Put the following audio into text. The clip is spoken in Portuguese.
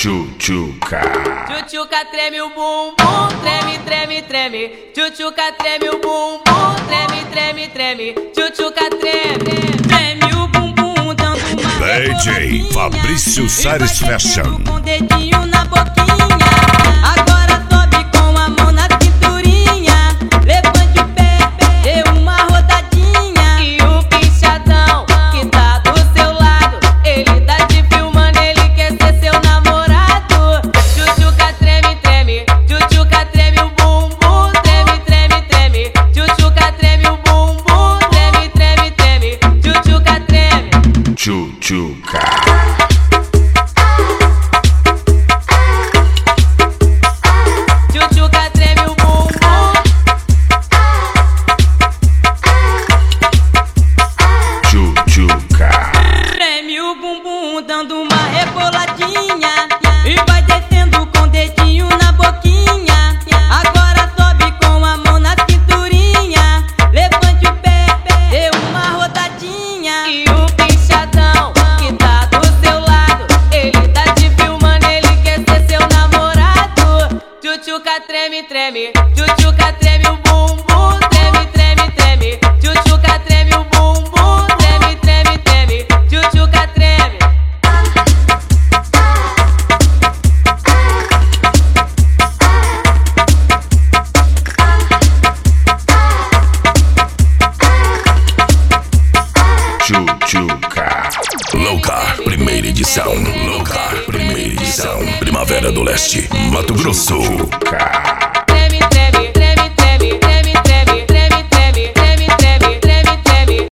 Tchutchuca. Tchutchuca treme o bumbum, treme, treme, treme. Tchutchuca treme o bumbum, treme, treme, treme. Tchutchuca treme, treme o bumbum, dando uma DJ Fabrício Sares Fashion. Com o dedinho na boquinha. Agora sobe com a mão na cinturinha. Levante o pé, dê uma rodadinha. E o pinchadão que tá do seu lado, ele tá te filmando, ele quer ser seu namorado. Tchutchuca treme, treme. Tchutchuca treme o bumbum, treme, treme, treme. Tchutchuca treme o bumbum, treme, treme, treme. Tchutchuca treme. Tchutchuca. Tchutchuca treme o bumbum. Tchutchuca. Treme o bumbum dando uma reboladinha. E vai descendo com o dedinho na boquinha. Agora sobe com a mão na cinturinha. Levante o pé, dê uma rodadinha. E o pinchadão que tá do seu lado, ele tá te filmando, ele quer ser seu namorado. Tchutchuca treme, treme. Tchutchuca treme o bumbum, treme, treme, treme. Tchutchuca treme o bumbum, treme, treme, treme. Tchutchuca treme. Tchutchuca. Louca, primeira edição. Louca, primeira edição. Primavera do Leste, Mato Grosso. Tchutchuca.